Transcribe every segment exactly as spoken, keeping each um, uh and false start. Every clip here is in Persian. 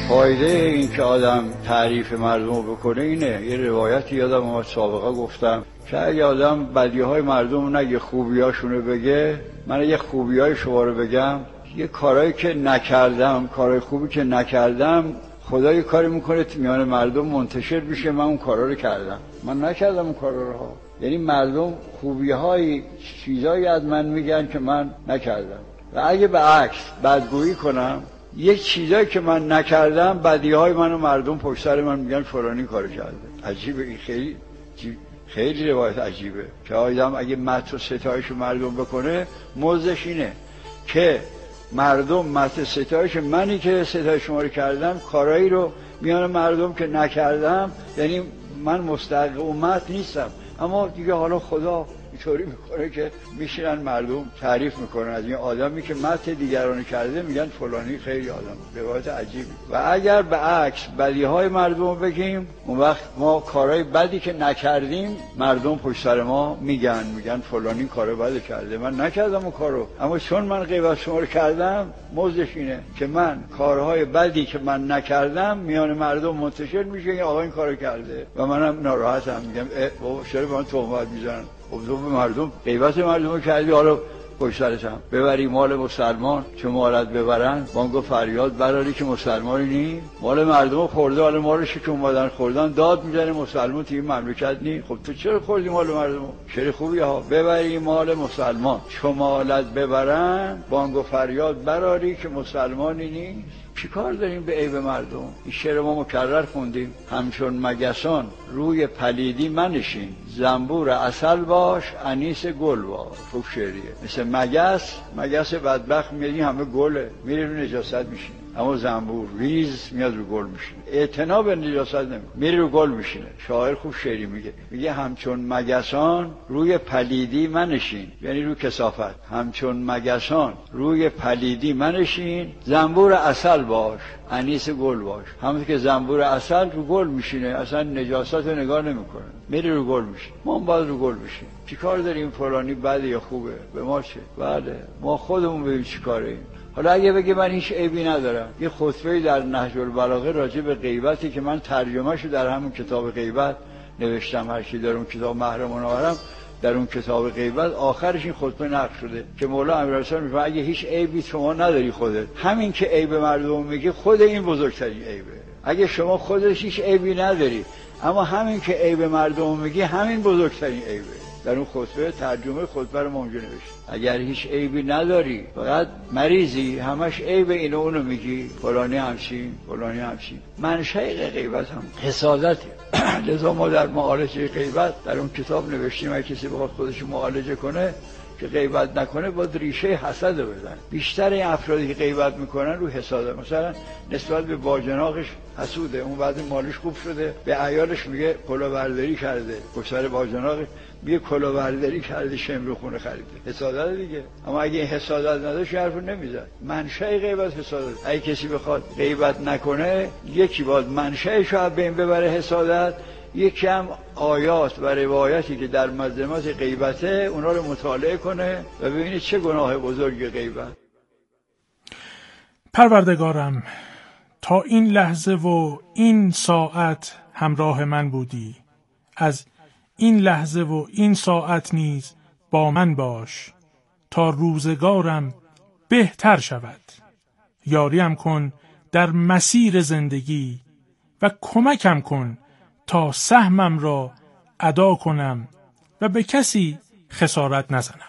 فایده این که آدم تعریف مردم بکنه اینه. یه روایتی یادم اومد سابقه گفتم که اگه آدم بدیهای مردم نگه خوبیاشونو بگه، من یه خوبیای شما رو بگم، یه کارهایی که نکردم، کارهای خوبی که نکردم، خدا یه کاری میکنه میان مردم منتشر بشه من اون کارا رو کردم. من نکردم اون کارا رو. یعنی مردم خوبی‌های چیزایی از من میگن که من نکردم. و اگه به عکس بدگویی کنم، یک چیزایی که من نکردم، بدیهای منو مردم پشت سر من میگن فلانی کارو کرده. عجیبه این. خیلی خیلی روایت عجیبه که آدم اگه مدح و ستایش مردم بکنه، موزش اینه که مردم مدح ستایش منی که ستایش شما رو کردم، کارایی رو میان مردم که نکردم، یعنی من مستحق اون مدح نیستم. اما دیگه حالا خدا اینطوری میکنه که میشینن مردم تعریف میکنن از این آدمی که مدح دیگران کرده، میگن فلانی خیلی آدم. روایت عجیبی. و اگر به عکس بدیهای مردم بگیم، اون وقت ما کارهای بدی که نکردیم مردم پشت سر ما میگن میگن فلانی کارو بد کرده، من نکردم اون کارو. اما چون من غیبت شما رو کردم، موزش اینه که من کارهای بدی که من نکردم میان مردم منتشر میشه که آقا این کارو کرده و منم ناراحتم، میگم بابا چرا به من تهمت میزنن؟ خب به مردم غیبت مردم رو کردی، حالا پشت سرتم ببری مال مسلمان چه مالت ببرن، بانگو فریاد براری که مسلمانی نی، مال مردم خورده، حالا ما رو که اومدن خوردن داد میزنه مسلمان توی مملکت نی. خب تو چرا خوردی مال مردم؟ شری خوبی ها، ببری مال مسلمان چه مالت ببرن، بانگو فریاد براری که مسلمانی نیست. چی کار داریم به عیب مردم؟ این شعر ما مکرر خوندیم. همچون مگسان روی پلیدی منشین، زنبور عسل باش انیس گل باش. خوب شعریه. مثل مگس، مگس بدبخت میادی همه گله، میره رو نجاست میشینه. اما زنبور ریز میاد رو گل میشینه، اعتنا به نجاست نمیکنه، میره رو گل میشینه. شاعر خوب شعری میگه، میگه همچون مگسان روی پلیدی منشین، یعنی رو کثافت. همچون مگسان روی پلیدی منشین، زنبور عسل باش انیس گل باش. همون که زنبور عسل رو گل میشینه، اصلا نجاست رو نگاه نمیکنه، میره رو گل میشینه. ما هم باید رو گل بشیم. چی کار داریم فلانی بده یا خوبه؟ به ما چه؟ بله ما خودمون ببینیم چی کاریم. حالا اگه بگه من هیچ عیبی ندارم، یه خطبه‌ای در نهج البلاغه راجع به غیبتی که من ترجمه‌شو در همون کتاب غیبت نوشتم، هر کی در اون کتاب محرم منورم، در اون کتاب غیبت آخرش این خطبه نقل شده که مولا امیرحسین میگه اگه هیچ عیبی شما نداری خودت، همین که عیب مردم میگه خود این بزرگترین عیبه. اگه شما خودت هیچ عیبی نداری، اما همین که عیب مردم میگه همین بزرگترین عیبه. در اون خطبه ترجمه خطبه رو اونجا نوشته. اگر هیچ عیبی نداری، فقط مریضی، همش عیب اینو اونو میگی، فلانی همچین فلانی همچین، منشأ غیبت هم حسادته. لذا ما در معالجه غیبت در اون کتاب نوشتیم اگه کسی بخواد خودش معالجه کنه که غیبت نکنه، باید ریشه حسد رو بزنه. بیشتر این افرادی که غیبت میکنن رو حساده، مثلا نسبت به باجناقش حسوده، اون بعد مالش خوب شده به عیالش میگه کلاهبرداری کرده، پشت باجناق میگه کلاهبرداری کرده، شمر خونه خریده. حسادت دیگه. اما اگه این حسادت نداشت حرفو نمیزد. منشأ غیبت حسادت. اگه کسی بخواد غیبت نکنه، یکی باید منشأش رو بین ببره حسادت، یکی هم آیات و روایتی که در مذمت غیبته اونا رو مطالعه کنه و ببینه چه گناه بزرگ غیبت. پروردگارم تا این لحظه و این ساعت همراه من بودی، از این لحظه و این ساعت نیز با من باش تا روزگارم بهتر شود. یاریم کن در مسیر زندگی و کمکم کن تا سهمم را ادا کنم و به کسی خسارت نزنم.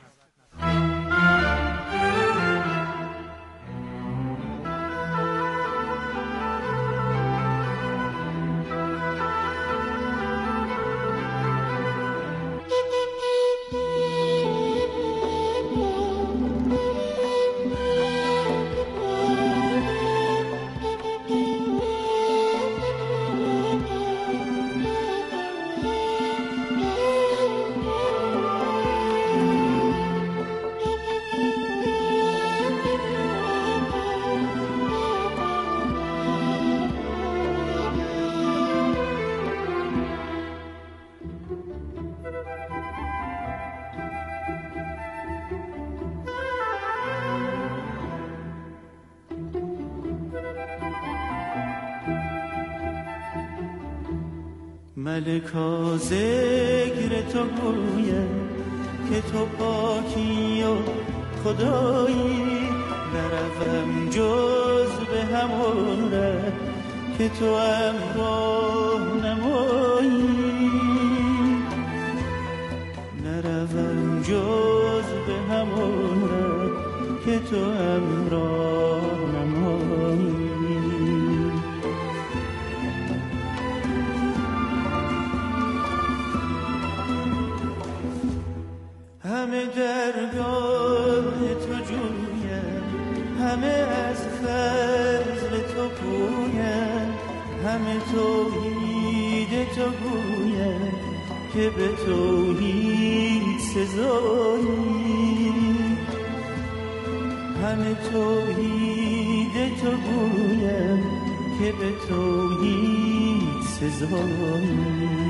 ملکا ذکر تو گویم که تو پاکی و خدایی، نروم جز به همون ره که تو امراه نمایی، نروم جز به همون ره که تو امراه نمایی. همه درگاه تو جویم، همه از فضل تو پویم، همه توحید تو گویم که به توحید سزایی، همه توحید تو گویم که به توحید سزایی.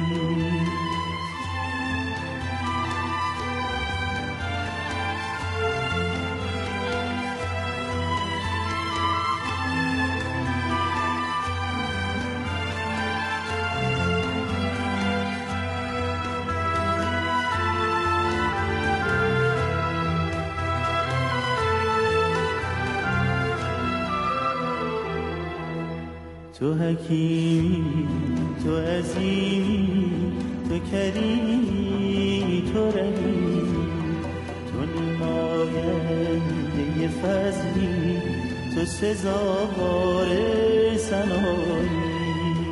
تو حکیمی، تو عظیمی، تو کریمی، تو رحیمی، تو نماینده فضلی، تو سزاوار ثنایی.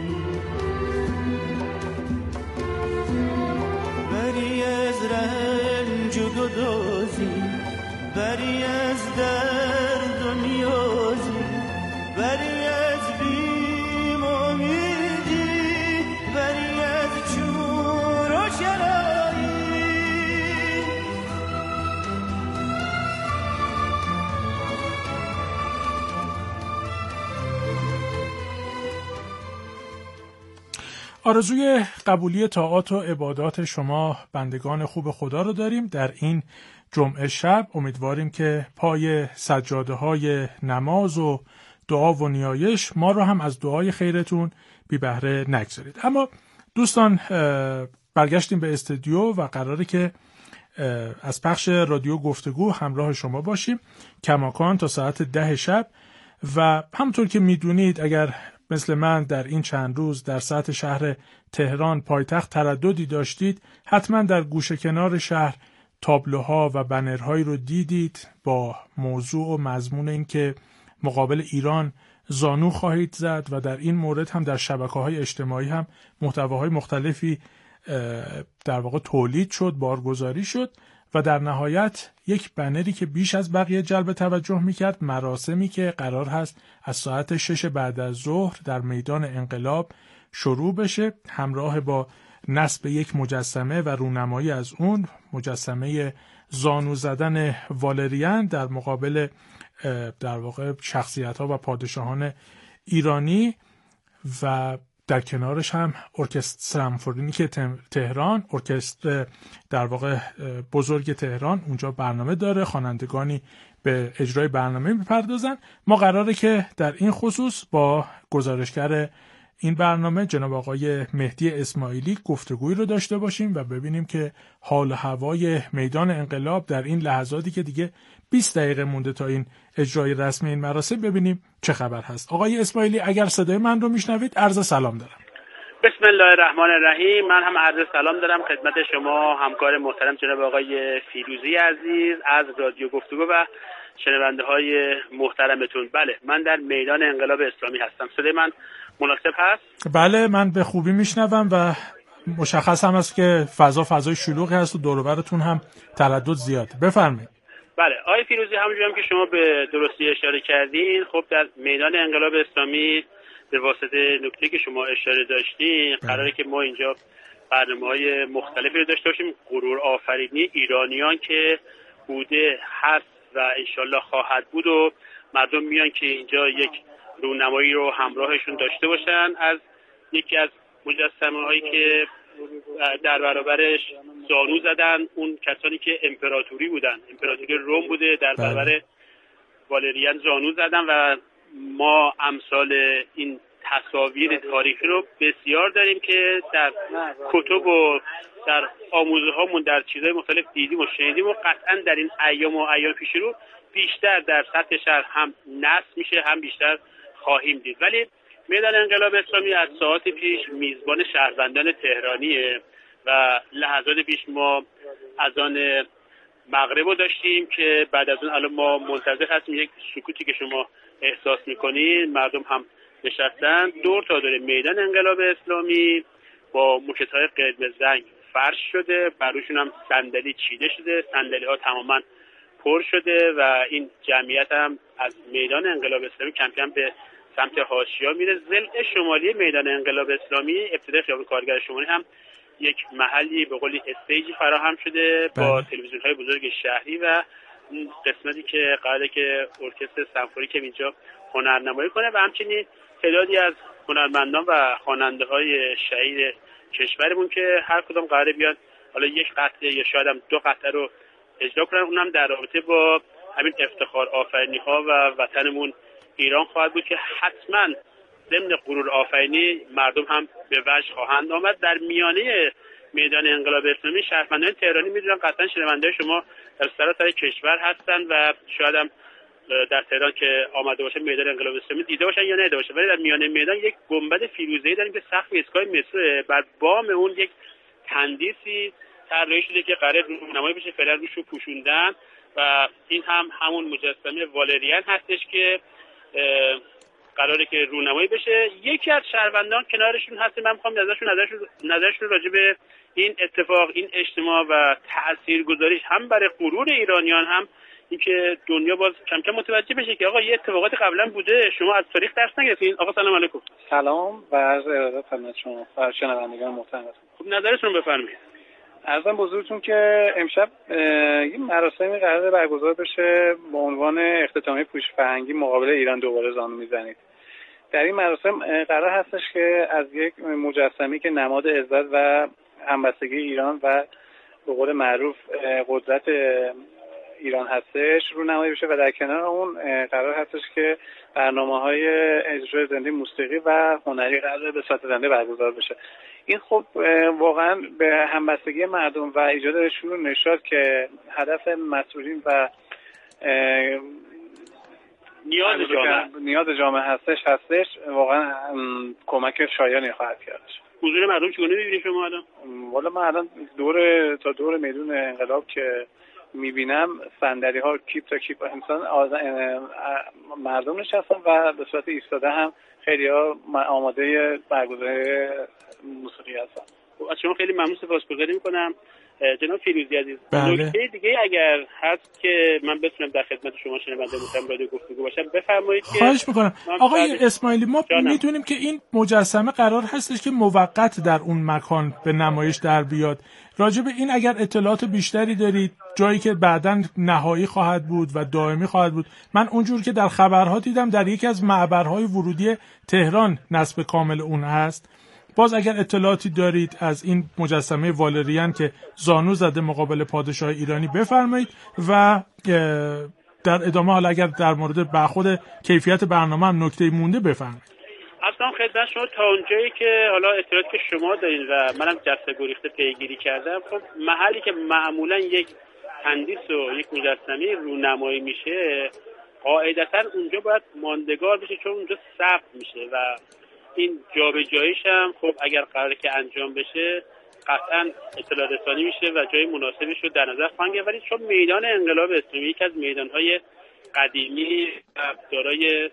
بری از رنج و گدازی، بری از درد و نیازی، بری از بیم و امیدی، بری از چور و چرایی. آرزوی قبولی طاعات و عبادات شما بندگان خوب خدا رو داریم در این جمعه شب. امیدواریم که پای سجاده های نماز و دعا و نیایش ما رو هم از دعای خیرتون بی بهره نگذارید. اما دوستان برگشتیم به استودیو و قراره که از پخش رادیو گفتگو همراه شما باشیم کماکان تا ساعت ده شب. و همونطور که میدونید اگر مثل من در این چند روز در سطح شهر تهران پایتخت ترددی داشتید، حتما در گوشه کنار شهر تابلوها و بنرهایی رو دیدید با موضوع و مضمون این که مقابل ایران زانو خواهید زد و در این مورد هم در شبکه‌های اجتماعی هم محتواهای مختلفی در واقع تولید شد، بارگذاری شد و در نهایت یک بنری که بیش از بقیه جلب توجه میکرد، مراسمی که قرار هست از ساعت شش بعد از ظهر در میدان انقلاب شروع بشه همراه با نصب یک مجسمه و رونمایی از اون، مجسمه زانو زدن والریان در مقابل در واقع شخصیت‌ها و پادشاهان ایرانی و در کنارش هم ارکستر سمفونیک تهران، ارکستر در واقع بزرگ تهران اونجا برنامه داره، خوانندگانی به اجرای برنامه میپردازن. ما قراره که در این خصوص با گزارشگر این برنامه جناب آقای مهدی اسماعیلی گفتگویی رو داشته باشیم و ببینیم که حال و هوای میدان انقلاب در این لحظاتی که دیگه بیست دقیقه مونده تا این اجرای رسمی این مراسم، ببینیم چه خبر هست. آقای اسماعیلی اگر صدای من رو میشنوید عرض سلام دارم. بسم الله الرحمن الرحیم. من هم عرض سلام دارم خدمت شما همکار محترم جناب آقای فیروزی عزیز از رادیو گفتگو و شنونده های محترمتون. بله، من در میدان انقلاب اسلامی هستم. صدای من مناسب هست؟ بله، من به خوبی میشنوم و مشخص هم است که فضا فضای شلوغی هست و دور و برتون هم تردد زیاده. بفرمایید. بله آقای فیروزی، همونجوری هم که شما به درستی اشاره کردین، خب در میدان انقلاب اسلامی به واسطه نکته که شما اشاره داشتین قراره که ما اینجا برنامه‌های مختلفی رو داشته باشیم. غرور آفرینی ایرانیان که بوده، هست و انشالله خواهد بود و مردم میان که اینجا یک رونمایی رو همراهشون داشته باشن از یکی از مجسمه‌هایی که در برابرش زانو زدن، اون کسانی که امپراتوری بودن، امپراتوری روم بوده، در برابر والریان زانو زدن و ما امثال این تصاویر تاریخی رو بسیار داریم که در کتب و در آموزه هامون در چیزهای مختلف دیدیم و شنیدیم و قطعا در این ایام و ایام پیش رو بیشتر در سطح شهر هم نصب میشه هم بیشتر خواهیم دید. ولی میدان انقلاب اسلامی از ساعات پیش میزبان شهروندان تهرانیه و لحظات پیش ما از آن مغرب رو داشتیم که بعد از اون الان ما منتظر هستیم یک سکوتی که شما احساس میکنید. مردم هم نشستن دور تا دور میدان انقلاب اسلامی با موکت‌های قرمز رنگ فرش شده، بروشون هم صندلی چیده شده، صندلی ها تماما پر شده و این جمعیت هم از میدان انقلاب اسلامی کم کم به سمت حاشیه میره. ضلع شمالی میدان انقلاب اسلامی ابتدای خیابان کارگر شمالی هم یک محلی به قولی استیجی فراهم شده با تلویزیون های بزرگ شهری و قسمتی که قراره که ارکستر سمفونیک اینجا هنرنمایی کنه و همچنین تعدادی از هنرمندان و خواننده های شهیر کشورمون که هر کدام قراره بیان حالا یک قطعه یا شاید هم دو قطعه رو اجرا کنن. اونم در رابطه با همین افتخار آفرینی ها و وطنمون ایران خواهد بود که حتما ضمن غرور آفرینی مردم هم به وجه خواهند آمد. در میانه میدان انقلاب اسلامی شهروندان تهرانی میدونن قطعا شنونده شما در سراسر کشور هستن و شاید هم در تهران که آمده باشه میدان انقلاب اسلامی دیده باشن یا ندیده باشن، ولی در میانه میدان یک گنبد فیروزه‌ای داریم که سقف ایستگاه مترو، بر بام اون یک تندیسی طراحی شده که قراره رونمایی بشه، فعلا روشو پوشوندن و این هم همون مجسمه والریان هستش که قراره که رونمایی بشه. یکی از شهروندان کنارشون هست، من میخوام نظرشون نظرشون نظرشون راجع به این اتفاق، این اجتماع و تاثیرگذاریش هم برای غرور ایرانیان هم اینکه دنیا باز کم کم متوجه بشه که آقا یه اتفاقات قبلا بوده، شما از تاریخ درس نگرفتین. آقا سلام علیکم. سلام و عرض ارادت خدمت شما و شنوندگان محترم. خب نظرتون بفرمایید. عرضم بزرگتون که امشب یه مراسمی قراره برگزار بشه با عنوان اختتامیه پوش فرهنگی مقابل ایران دوباره زانو میزنید. در این مراسم قرار هستش که از یک مجسمه‌ای که نماد عزت و همبستگی ایران و به قول معروف قدرت ایران هستش رونمایی بشه و در کنار اون قرار هستش که برنامه‌های اجرای زنده موسیقی و هنری قراره به صورت زنده برگزار بشه. این خب واقعا به همبستگی مردم و ایجاد شور نشاط که هدف مسئولین و نیاز جامعه نیاز جامعه هستش هستش واقعا کمک شایانی خواهد کرد. حضور مردم چگونه می‌بینید شما الان؟ والا من الان دور تا دور میدون انقلاب که میبینم صندلی ها کیپ تا کیپ انسان مردم نشستن و به صورت ایستاده هم خیلی ها آماده برگزاری موسیقی هستن. از شما خیلی ممنون، سپاسگزاری میکنم جناب فیروزی عزیز. بله. نکته دیگه اگر هست که من بتونم در خدمت شما شنونده محترم رادیو گفتگو باشم بفرمایید. که خواهش میکنم آقای اسماعیلی، ما میدونیم که این مجسمه قرار هستش که موقت در اون مکان به نمایش در بیاد. راجع به این اگر اطلاعات بیشتری دارید، جایی که بعداً نهایی خواهد بود و دائمی خواهد بود. من اونجور که در خبرها دیدم در یکی از معبرهای ورودی تهران نصب کامل اون هست. باز اگر اطلاعاتی دارید از این مجسمه والریان که زانو زده مقابل پادشاه ایرانی بفرمایید و در ادامه حالا اگر در مورد خود کیفیت برنامه هم نکته مونده بفرمایید. اصلا خدمت شما تا اونجایی که حالا اطلاعاتی که شما دارین و منم جسته گریخته پیگیری کردم، خب محلی که معمولا یک تندیس و یک مجسمه رونمایی میشه قاعدتا اونجا باید ماندگار بشه چون اونجا ثبت میشه و این جابجاییش هم خب اگر قراره که انجام بشه قطعا اطلاع رسانی میشه و جای مناسبش رو در نظر خواهند گرفت. ولی چون میدان انقلاب اسلامی یکی از میدانهای قدیمی و دارای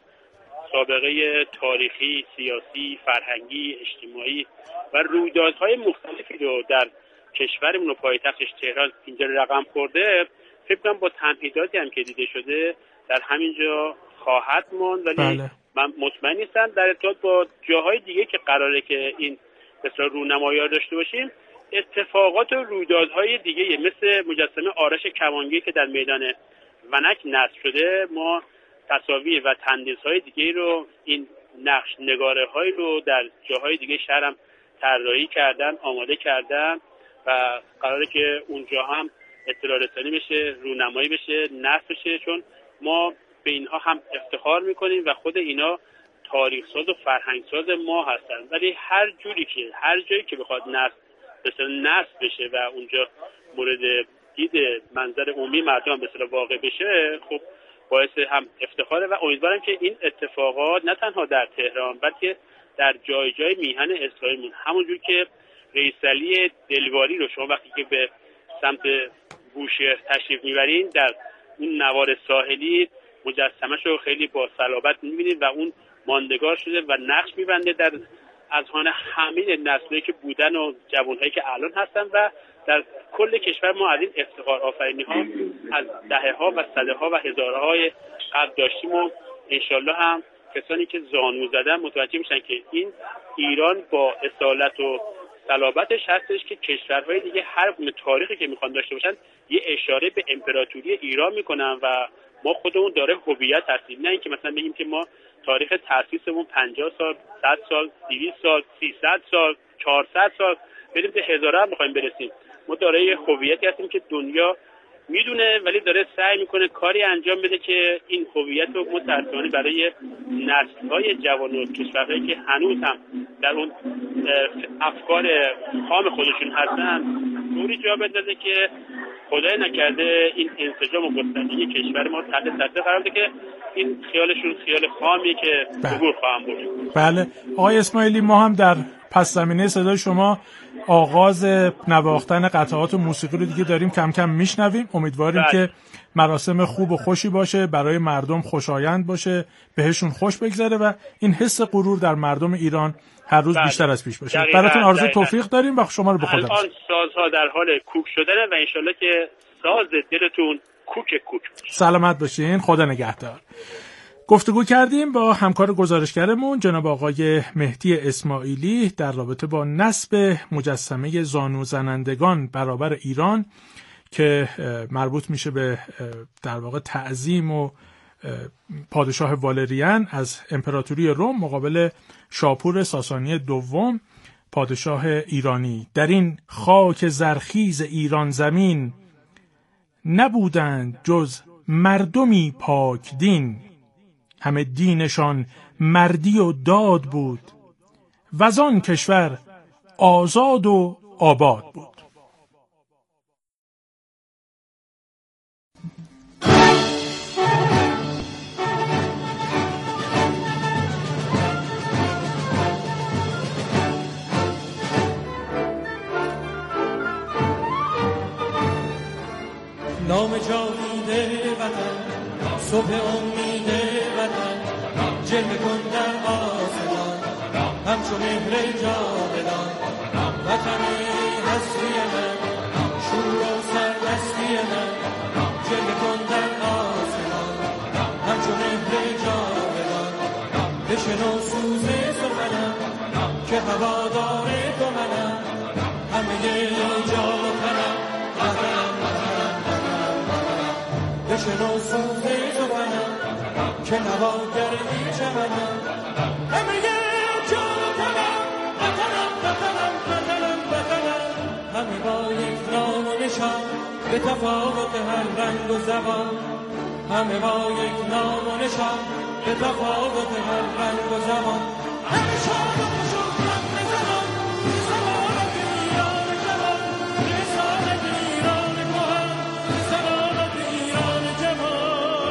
سابقه تاریخی، سیاسی، فرهنگی، اجتماعی و رویدادهای مختلفی رو در کشورمون و پایتختش تهران اینجا رقم خورده، فکر کنم با تمهیداتی هم که دیده شده در همینجا خواهد ماند. ولی بله. من مطمئن نیستم در ارتباط با جاهای دیگه که قراره که این مثلا رونمایی‌ها داشته باشیم اتفاقات و رویدادهای دیگه مثل مجسمه آرش کمانگی که در میدان ونک نصب شده، ما تصاویر و تندیس‌های دیگه رو این نقش نگاره‌های رو در جاهای دیگه شهرم طراحی کردن، آماده کردن و قراره که اونجا هم اطلاع رسانی بشه، رونمایی بشه، نصب بشه، چون ما به اینها هم افتخار میکنیم و خود اینا تاریخ ساز و فرهنگ ساز ما هستن، ولی هر جوری که هر جایی که بخواد نصب مثلا نصب بشه و اونجا مورد دید منظر عمومی مردم به اصطلاح واقع بشه، خب باعث هم افتخاره و امیدوارم که این اتفاقات نه تنها در تهران بلکه در جای جای میهن اسرائیل، همونجور که رئیس علی دلواری رو شما وقتی که به سمت بوشهر تشریف میبرین در اون نوار ساحلی مجسمه‌ش رو خیلی با صلابت میبینید و اون ماندگار شده و نقش میبنده در اذهان همه نسل‌هایی که بودن و جوان‌هایی که الان هستن و در کل کشور ما از این افتخار آفرینی ها از دهه ها و صده ها و هزاره های قبل داشتیم و انشالله هم کسانی که زانو زدن متوجه میشن که این ایران با اصالت و صلابتش هستش که کشورهای دیگه هر گونه تاریخی که میخوان داشته باشن یه اشاره به امپراتوری ایران میکنن و ما خودمون داره هویت هستیم، نه اینکه مثلا بگیم که ما تاریخ تأسیسمون پنجاه سال، صد سال، دویست سال، سیصد سال، چهارصد سال بریم به هزاره هم میخوایم برسیم. ما دارای هویتی هستیم که دنیا میدونه ولی داره سعی میکنه کاری انجام بده که این هویت رو متأسفانه برای نسل‌های جوان و کشورهایی که هنوز هم در اون افکار خام خودشون هستن طوری جا بندازه که خدای نکرده این انسجام و گستردگی کشور ما تحت سطح قرار بده که این خیالشون خیال خامیه که عبور خواهم بود. بله آقای اسماعیلی، ما هم در پس زمینه صدای شما آغاز نواختن قطعات موسیقی رو دیگه داریم کم کم میشنویم. امیدواریم بله. که مراسم خوب و خوشی باشه، برای مردم خوشایند باشه، بهشون خوش بگذره و این حس غرور در مردم ایران هر روز بله. بیشتر از پیش باشه. دقیقا. براتون آرزوی توفیق داریم و شما رو به خدا بسپاریم. الان سازها در حال کوک شدن و انشالله که ساز دلتون کوک کوک باشه. سلامت باشین، خدا نگهدار. گفتگو کردیم با همکار گزارشگرمون جناب آقای مهدی اسماعیلی در رابطه با نصب مجسمه زانو زنندگان برابر ایران که مربوط میشه به در واقع تعظیم و پادشاه والریان از امپراتوری روم مقابل شاپور ساسانی دوم پادشاه ایرانی. در این خاک زرخیز ایران زمین نبودند جز مردمی پاک دین، همه دینشان مردی و داد بود وزان کشور آزاد و آباد بود. نام جاوید وطن، صبح امید وطن، جلوه کن در آسمان همچون مهر جاودان. وطن هستی من، شور و سرمستی من، جلوه کن در آسمان همچون مهر جاودان. بشنو سوز سخنم که هوادار تو منم، همه جا و تنم وطنم وطنم وطنم وطنم. بشنو سوز سخنم که نواگر این چمنم، همه جا و تنم وطنم وطنم وطنم وطنم. همه با یک نام و نشان به تفاوت هر رنگ و زبان، همه با یک نام و نشان به تفاوت هر رنگ و زبان. همه شاد و شکرم به زمان، سلامت ایران جوان، رسالت ایران کهن، سلامت ایران جوان.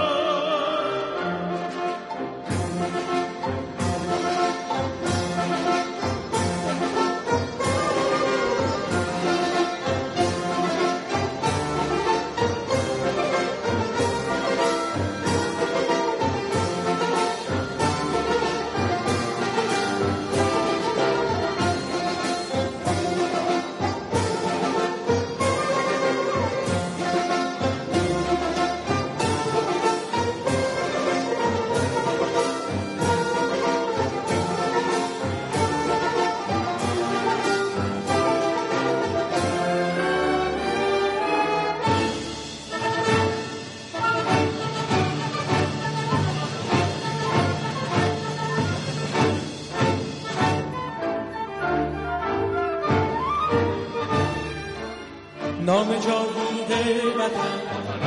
نام جاوید وطن،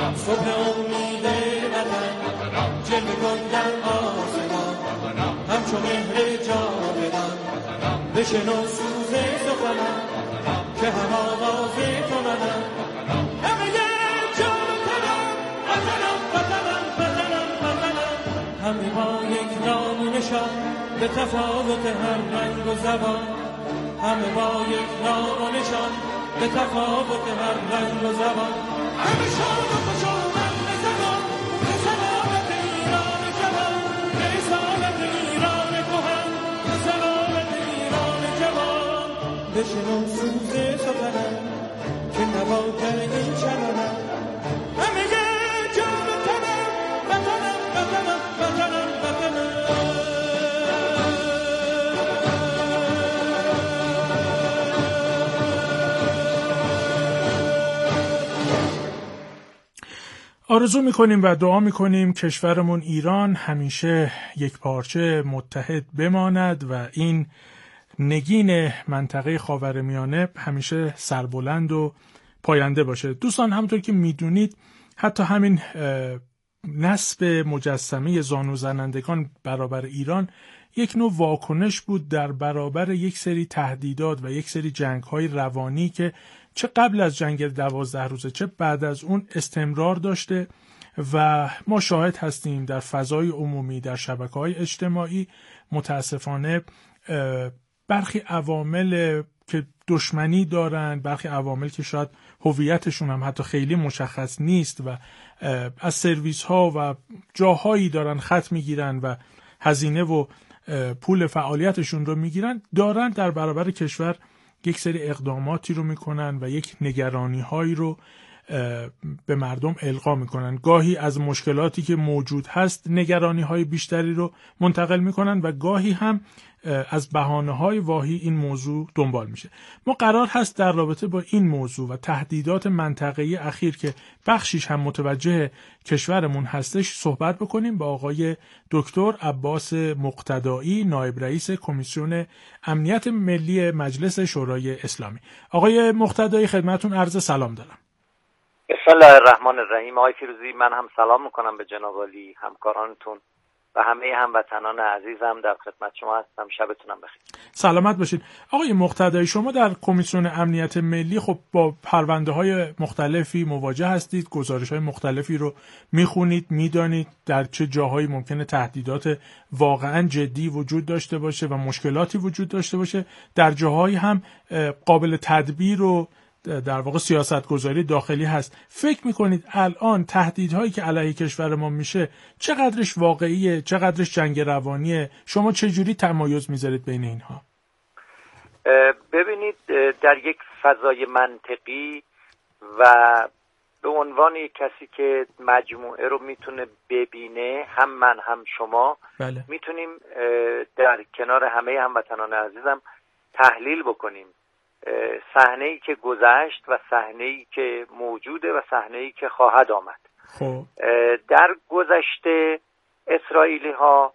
صبح امید وطن، جلوه کن در آسمان همچون همچو مهر جاودان بشنو سوز سخنم که هم آواز تو منم همه جان تنم وطنم وطنم وطنم وطنم همه با یک نام و نشان به تفاوت هر رنگ و زبان همه با یک نام و نشان به تفاوت هر رنگ و زبان همه شاد و خوشامد به زمان به سلامت ایران جوان به رسالت ایران کهن به سلامت ایران جوان بشنو سوز سخنم که نواگر این چمنم همه جان و تنم وطنم وطنم وطنم وطنم آرزو میکنیم و دعا میکنیم کشورمون ایران همیشه یک پارچه متحد بماند و این نگین منطقه خاورمیانه همیشه سربلند و پاینده باشه. دوستان همونطور که میدونید حتی همین نصب مجسمه زانو زنندگان برابر ایران یک نوع واکنش بود در برابر یک سری تهدیدات و یک سری جنگ‌های روانی که چه قبل از جنگ دوازده روزه چه بعد از اون استمرار داشته و ما شاهد هستیم در فضای عمومی در شبکه‌های اجتماعی متاسفانه برخی عوامل که دشمنی دارن، برخی عوامل که شاید هویتشون هم حتی خیلی مشخص نیست و از سرویس ها و جاهایی دارن خط میگیرن و هزینه و پول فعالیتشون رو میگیرن، دارن در برابر کشور یک سری اقداماتی رو میکنن و یک نگرانی هایی رو به مردم القا میکنن. گاهی از مشکلاتی که موجود هست نگرانی های بیشتری رو منتقل میکنن و گاهی هم از بهانه های واهی این موضوع دنبال میشه. ما قرار هست در رابطه با این موضوع و تهدیدات منطقه‌ای اخیر که بخشیش هم متوجه کشورمون هستش صحبت بکنیم با آقای دکتر عباس مقتدایی، نایب رئیس کمیسیون امنیت ملی مجلس شورای اسلامی. آقای مقتدایی خدمتتون عرض سلام دارم. بسم الله الرحمن الرحیم. آقای فیروزی، من هم سلام میکنم به جناب عالی، همکارانتون و همه هموطنان عزیزم در خدمت شما هستم. شبتونم بخیر. سلامت باشید. آقای مقتدایی، شما در کمیسیون امنیت ملی خب با پرونده های مختلفی مواجه هستید، گزارش های مختلفی رو میخونید، میدانید در چه جاهایی ممکنه تهدیدات واقعا جدی وجود داشته باشه و مشکلاتی وجود داشته باشه، در جاهایی هم قابل تدبیر و در واقع سیاستگذاری داخلی هست. فکر میکنید الان تهدیدهایی که علیه کشور ما میشه چقدرش واقعیه، چقدرش جنگ روانیه؟ شما چجوری تمایز میذارید بین اینها؟ ببینید، در یک فضای منطقی و به عنوان یک کسی که مجموعه رو میتونه ببینه، هم من هم شما بله. میتونیم در کنار همه هموطنان عزیزم تحلیل بکنیم صحنه‌ای که گذشت و صحنه‌ای که موجوده و صحنه‌ای که خواهد آمد. خب در گذشته اسرائیلی ها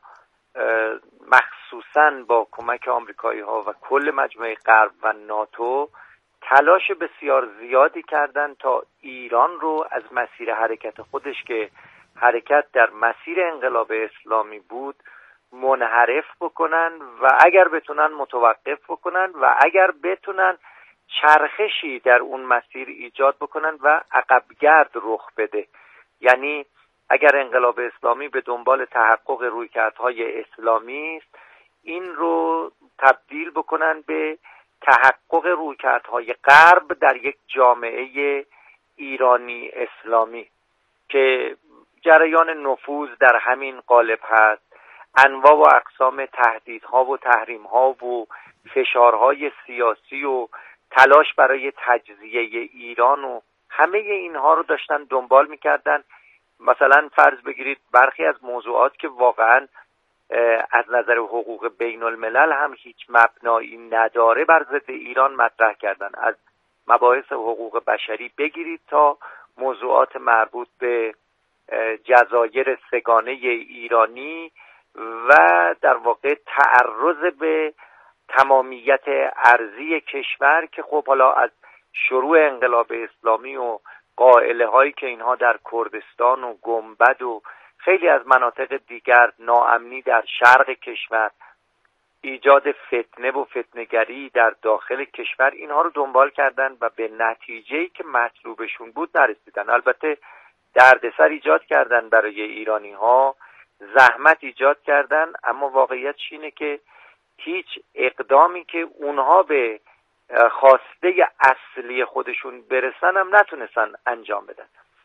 مخصوصاً با کمک آمریکایی ها و کل مجموعه غرب و ناتو تلاش بسیار زیادی کردند تا ایران رو از مسیر حرکت خودش که حرکت در مسیر انقلاب اسلامی بود منحرف بکنن و اگر بتونن متوقف بکنن و اگر بتونن چرخشی در اون مسیر ایجاد بکنن و عقبگرد رخ بده. یعنی اگر انقلاب اسلامی به دنبال تحقق رویکردهای اسلامی است، این رو تبدیل بکنن به تحقق رویکردهای غرب در یک جامعه ایرانی اسلامی که جریان نفوذ در همین قالب هست. انواع و اقسام تهدیدها و تحریمها و فشارهای سیاسی و تلاش برای تجزیه ایران و همه اینها رو داشتن دنبال میکردن. مثلا فرض بگیرید برخی از موضوعات که واقعا از نظر حقوق بین الملل هم هیچ مبنایی نداره بر ضد ایران مطرح کردن. از مباحث حقوق بشری بگیرید تا موضوعات مربوط به جزایر سگانه ایرانی و در واقع تعرض به تمامیت ارضی کشور که خب حالا از شروع انقلاب اسلامی و قائله هایی که اینها در کردستان و گنبد و خیلی از مناطق دیگر، ناامنی در شرق کشور ایجاد فتنه و فتنه‌گری در داخل کشور، اینها رو دنبال کردن و به نتیجه‌ای که مطلوبشون بود نرسیدن. البته دردسر ایجاد کردن برای ایرانی‌ها، زحمت ایجاد کردن، اما واقعیت اینه که هیچ اقدامی که اونها به خواسته اصلی خودشون برسن هم نتونستن انجام بدن.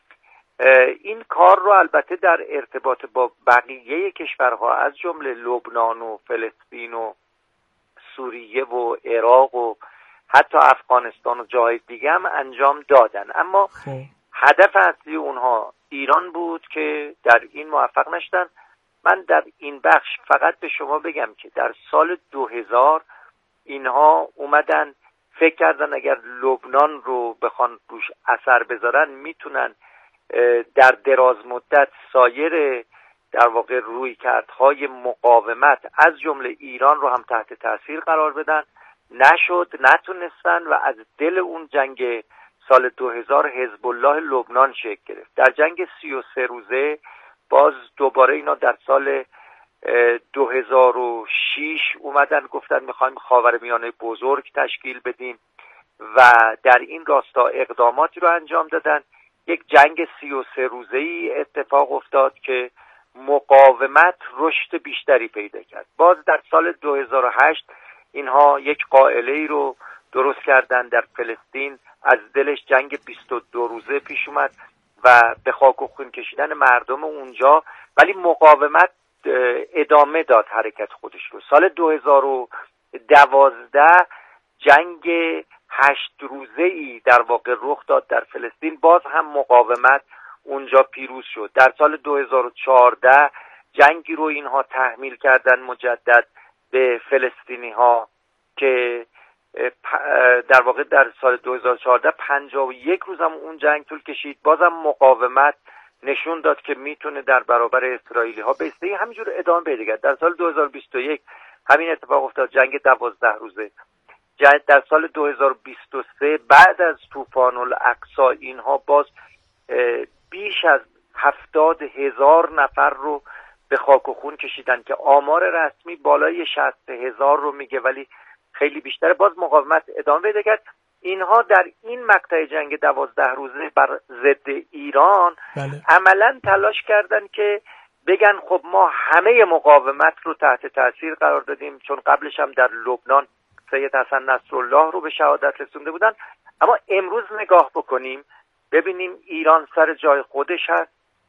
این کار رو البته در ارتباط با بقیه کشورها از جمله لبنان و فلسطین و سوریه و عراق و حتی افغانستان و جای دیگه هم انجام دادن، اما هدف اصلی اونها ایران بود که در این موفق نشدن. من در این بخش فقط به شما بگم که در سال دو هزار اینها اومدن فکر کردن اگر لبنان رو بخوان روش اثر بذارن میتونن در دراز مدت سایر در واقع رویکردهای مقاومت از جمله ایران رو هم تحت تاثیر قرار بدن. نشد، نتونستن و از دل اون جنگ سال دو هزار حزب الله لبنان شکل گرفت. در جنگ سی و سه روزه باز دوباره اینا در سال دو هزار و شش اومدن گفتن میخوایم خاورمیانه بزرگ تشکیل بدیم و در این راستا اقداماتی رو انجام دادن. یک جنگ سی و سه روزه‌ای اتفاق افتاد که مقاومت رشد بیشتری پیدا کرد. باز در سال دو هزار و هشت اینها یک قائله‌ای رو درست کردن در فلسطین، از دلش جنگ بیست و دو روزه پیش اومد و به خاک و خون کشیدن مردم اونجا، ولی مقاومت ادامه داد حرکت خودش رو. سال دو هزار و دوازده جنگ هشت روزه‌ای در واقع رخ داد در فلسطین، باز هم مقاومت اونجا پیروز شد. در سال دو هزار و چهارده جنگی رو اینها تحمیل کردن مجدد به فلسطینی ها که در واقع در سال دو هزار و چهارده پنجاه و یک روز هم اون جنگ طول کشید. بازم مقاومت نشون داد که میتونه در برابر اسرائیلی ها بیسته، همینجور ادامه پیدا کرد. در سال دو هزار و بیست و یک همین اتفاق افتاد، جنگ دوازده روزه. در سال دو هزار و بیست و سه بعد از طوفان الاقصی اینها باز بیش از هفتاد هزار نفر رو به خاک و خون کشیدن که آمار رسمی بالای شصت هزار رو میگه، ولی خیلی بیشتره. باز مقاومت ادامه پیدا کرد. اینها در این مقطع جنگ دوازده روزه بر ضد ایران بله. عملا تلاش کردن که بگن خب ما همه مقاومت رو تحت تاثیر قرار دادیم، چون قبلش هم در لبنان سید حسن نصرالله رو به شهادت رسونده بودن. اما امروز نگاه بکنیم ببینیم ایران سر جای خودش هست.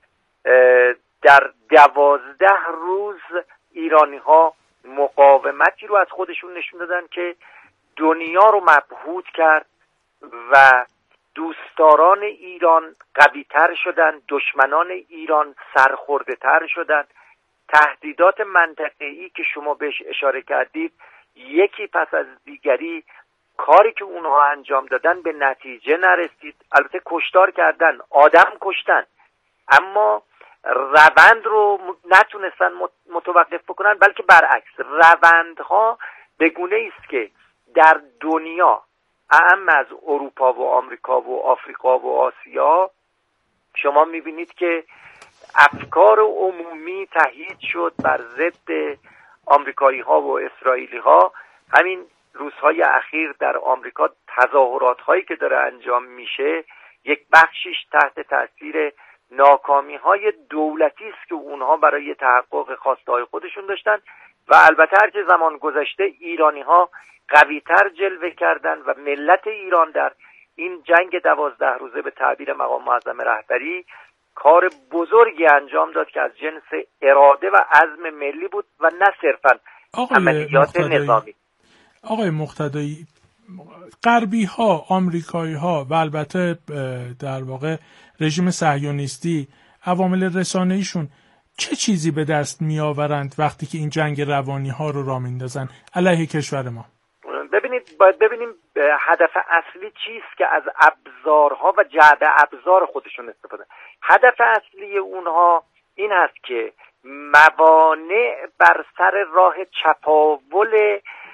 در دوازده روز ایرانی ها مقاومتی رو از خودشون نشون دادن که دنیا رو مبهوت کرد و دوستداران ایران قوی تر شدن، دشمنان ایران سرخورده تر شدن. تهدیدات منطقه‌ای که شما بهش اشاره کردید یکی پس از دیگری کاری که اونها انجام دادن به نتیجه نرسید. البته کشتار کردن، آدم کشتن، اما روند رو نتونستن متوقف بکنن، بلکه برعکس روندها به گونه است که در دنیا اعم از اروپا و آمریکا و آفریقا و آسیا شما میبینید که افکار عمومی تهیید شد بر ضد آمریکایی ها و اسرائیلی ها. همین روزهای اخیر در آمریکا تظاهرات هایی که داره انجام میشه یک بخشیش تحت تاثیر ناکامی های دولتی است که اونها برای تحقق خواسته های خودشون داشتن و البته هرچه زمان گذشته ایرانی ها قوی تر جلوه کردن و ملت ایران در این جنگ دوازده روزه به تعبیر مقام معظم رهبری کار بزرگی انجام داد که از جنس اراده و عزم ملی بود و نه صرفا عملیات نظامی. آقای مقتدایی، غربی ها، آمریکایی ها و البته در واقع رژیم صهیونیستی عوامل رسانه‌ایشون چه چیزی به دست می آورند وقتی که این جنگ روانی ها رو راه میندازن علیه کشور ما؟ ببینید، باید ببینیم هدف اصلی چیست که از ابزارها و جعبه ابزار خودشون استفاده. هدف اصلی اونها این هست که موانع بر سر راه چپاول